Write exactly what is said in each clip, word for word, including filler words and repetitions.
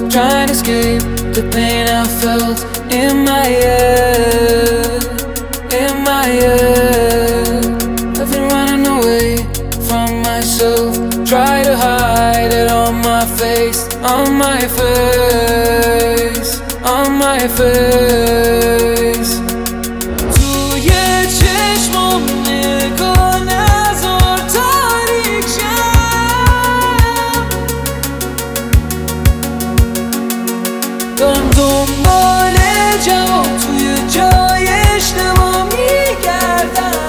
trying to escape the pain I felt in my head, in my head. I've been running away from myself, try to hide it on my face, on my face, on my face. توی چشمام نگاه نذار تاریک شم، دارم دنبال جواب توی جای اشتباه میگردم.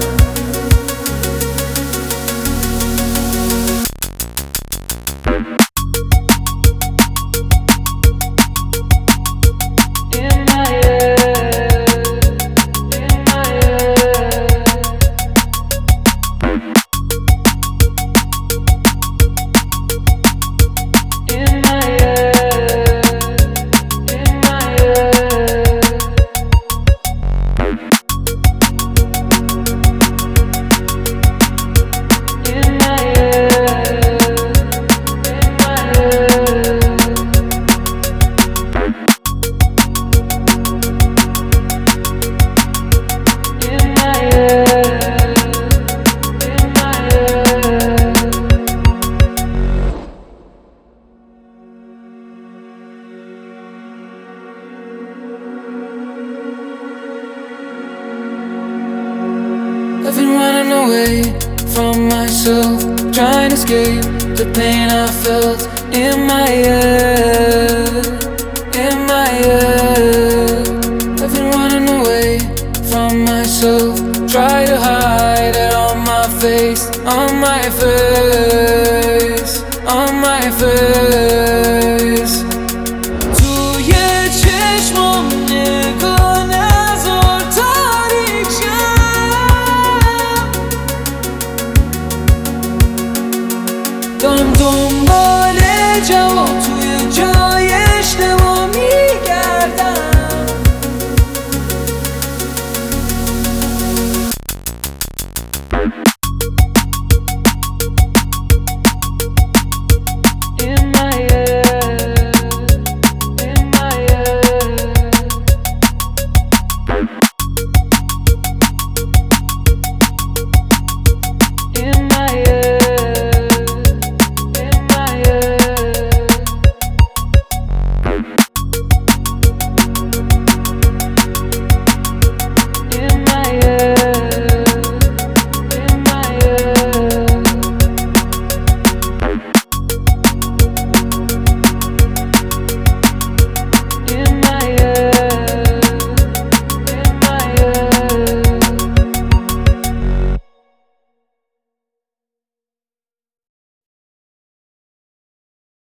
I've been running away from myself, trying to escape the pain I felt in my head, in my head. I've been running away from myself, try to hide it on my face, on my face, on my face.